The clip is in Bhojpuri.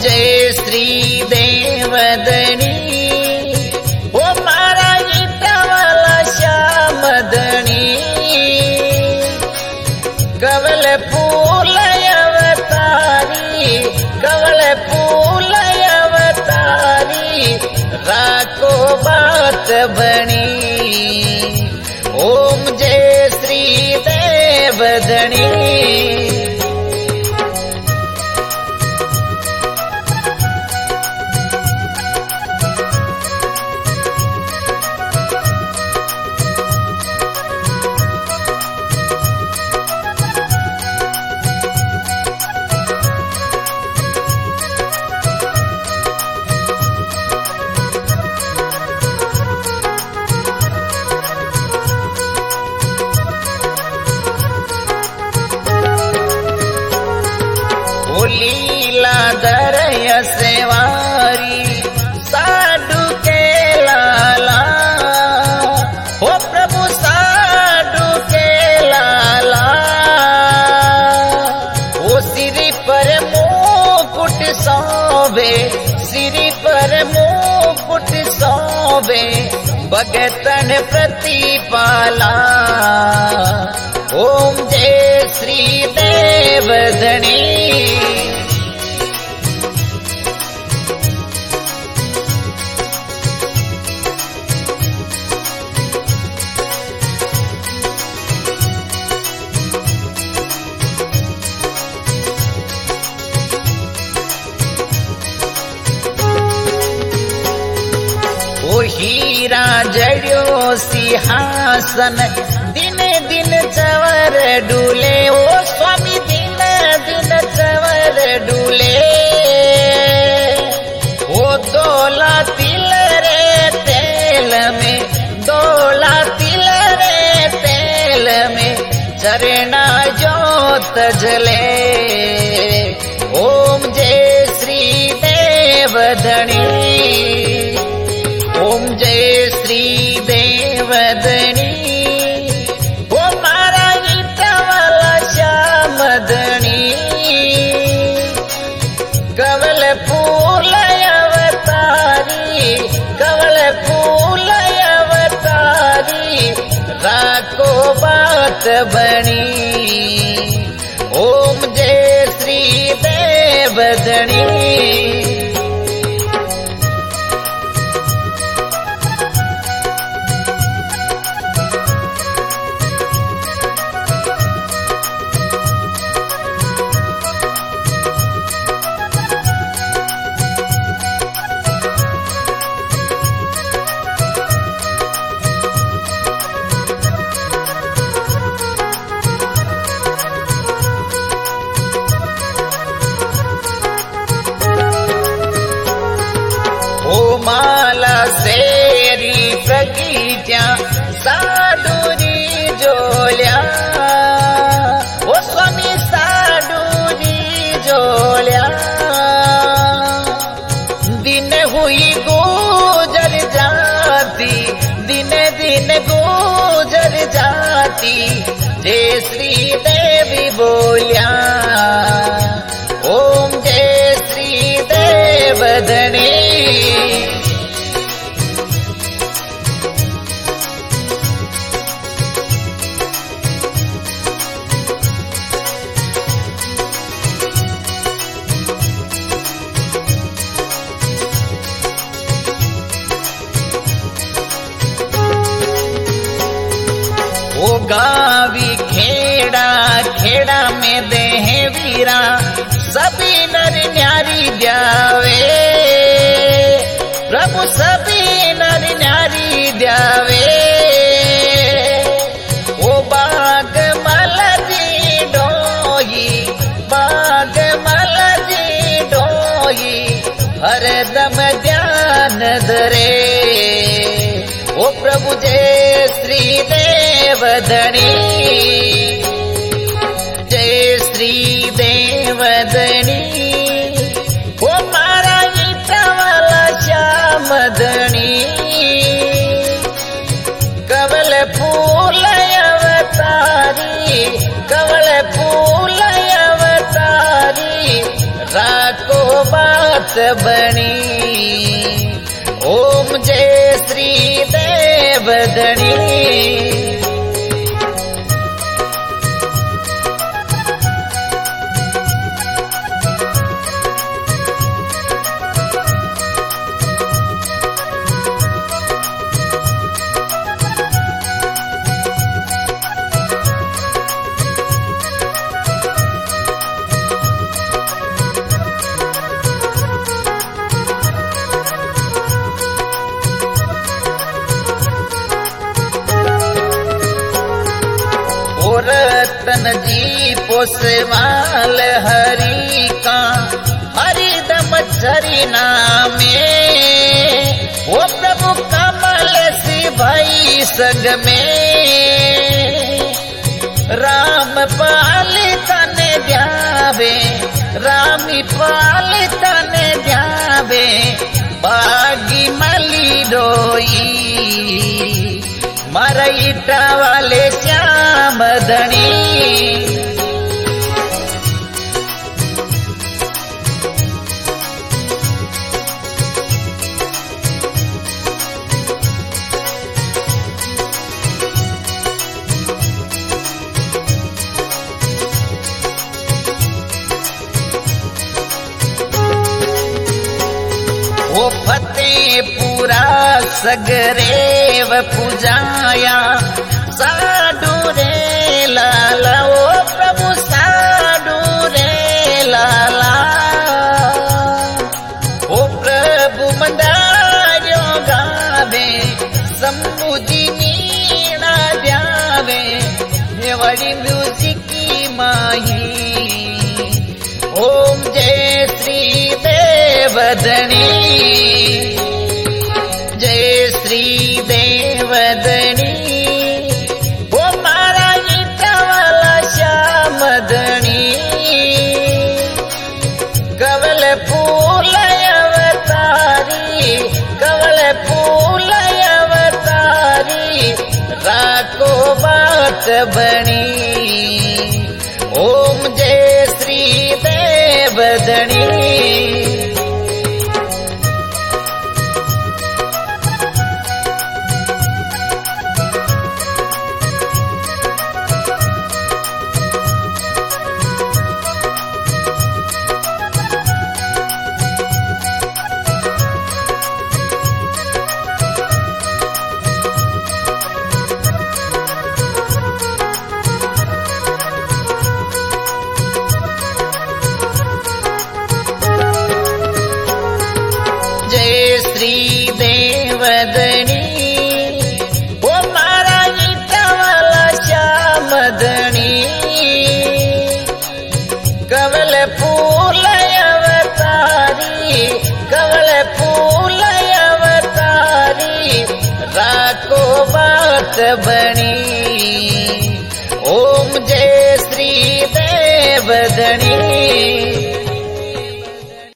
जय श्री देवदणी ओ मारा गीतावाला श्यामदणी कवल फूल अवतारी कवल फूल अवतारी राखो बात बनी ओम जय श्री देवदणी। लीला दरय सेवारी साधु के लाला हो प्रभु साधु के लाला ओ सिरी पर मुकुट सोवे सिरी पर मुकुट सोवे भगतन प्रतिपाला ओम जय श्री देवदणी। ओ हीरा जड़ियो सिंहासन दिन दिन चवर डूले ओ स्वामी दिन दिन चवर डूले ओ दोला तिल रे तेल में दोला तिल रे तेल में चरना जोत जले ओम जय श्री देवदणी ओम जय श्री देवदणी ओ मारा गीतावाला श्यामदणी कवल फूल अवतारी कवल फूल अवतारी राखो बात बनी ओम जय श्री देवदणी। ओ माला सेरी प्रगीत्या साडूरी जोल्या ओ स्वामी साडूरी जोल्या दिन हुई गुजर जाती दिन दिन गुजर जाती जय श्री देवी बोल्या ओम जय श्री देवदणी। ओ गावी खेड़ा खेड़ा में देह वीरा सभी नर न्यारी द्यावे प्रभु सभी नर न्यारी द्यावे ओ बाग मलजी डोही बाग मलजी डोही हरदम ध्यान धरे ओ प्रभु जय श्री देवदणी जय श्री देवदणी ओ मारा गीतावाला श्यामदणी कवल फूल अवतारी कवल फूल अवतारी राखो बात बात बनी। ओम जय श्री देवधनी। रतन जी पोसवाल हरि का हरिदम चरिना में। वो प्रभु कमल सी भाई संग में। राम पालितन ध्यावे रामी पालितन ध्यावे। बागी मली डोई मारा ईटा वाले श्याम धनी। वो फतेहपुरा सगरेव पूजाया। साडू रे लाला ओ प्रभु साडू रे लाला। ओ प्रभु मंदारो गावे संबुजी मीणा ध्यावे। वड़ी म्यूजिक की माही। ओम जय श्री देवधनी। जय श्री देवधनी। वो मारा ईटा वाला श्याम धनी। कवल फूल अवतारी कवल फूल अवतारी। राको बात बनी। ओम जय श्री देवधनी। जय श्री देवधनी। वो मारा ईटा वाला श्याम धनी। कवल फूल अवतारी कवल फूल अवतारी। राको बात बनी। ओम जय श्री देवधनी।